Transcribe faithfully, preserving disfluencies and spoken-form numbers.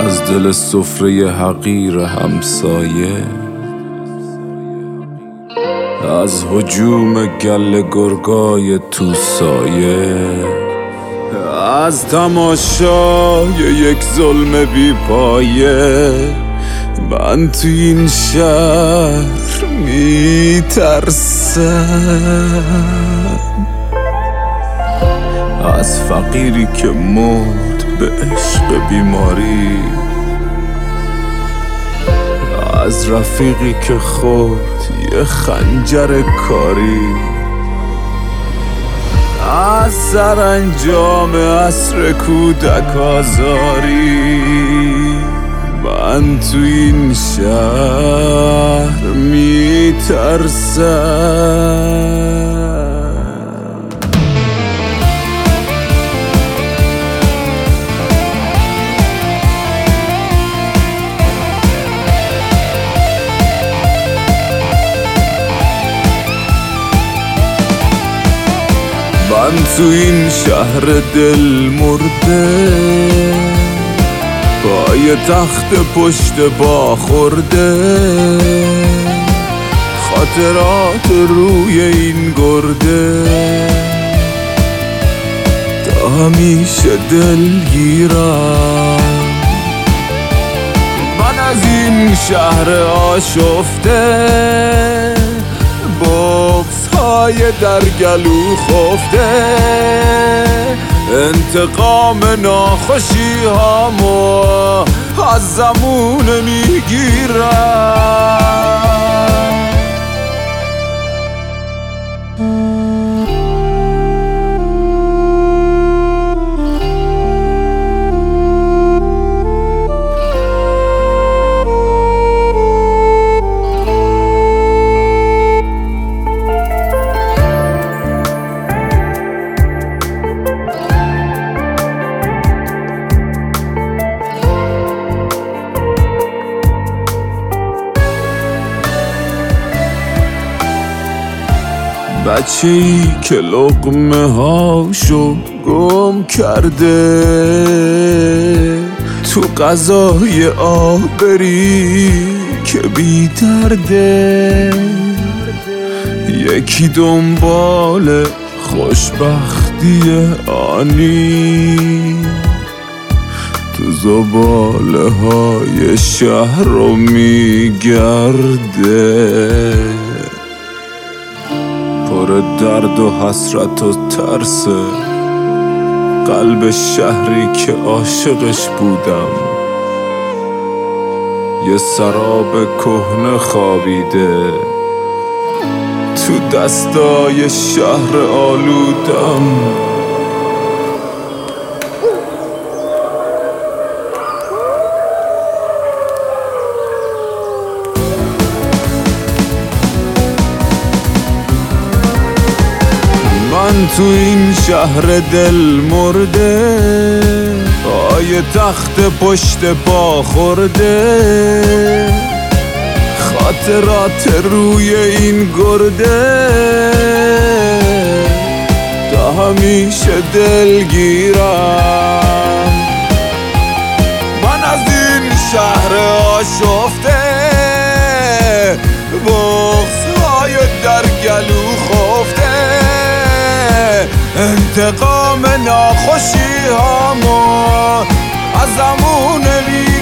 از دل سفره حقیر همسایه، از هجوم گله گرگای تو سایه، از تماشای یک ظلم بی پایه، من تو این شهر می ترسم از فقیری که مرد به عشق بیماری، از رفیقی که خورد یه خنجر کاری، از سرانجام عصر کودک آزاری، من تو این شهر می ترسم. من تو این شهر دل مرده، پای تخت پشت با خورده، خاطرات روی این گرده، تا همیشه دلگیرم. من از این شهر آشفته، بغض های در گلو خفته، انتقام ناخوشی هامو از زمونه میگیرم. بچه ای که لقمه هاشو گم کرده، تو غذای آبری که بی درده، یکی دنبال خوشبختی آنی، تو زباله های شهر رو میگرده، پر درد و حسرت و ترس قلب شهری که عاشقش بودم. یه سراب کهنه خوابیده تو دستای شهر آلودم. من تو این شهر دل مرده، پای تخت پشت پا خورده، خاطرات روی این گرده، تا همیشه دلگیرم. من از این شهر آشفته، بغض‌های در گلو خفته، انتقام ناخوشی هامو از زمونه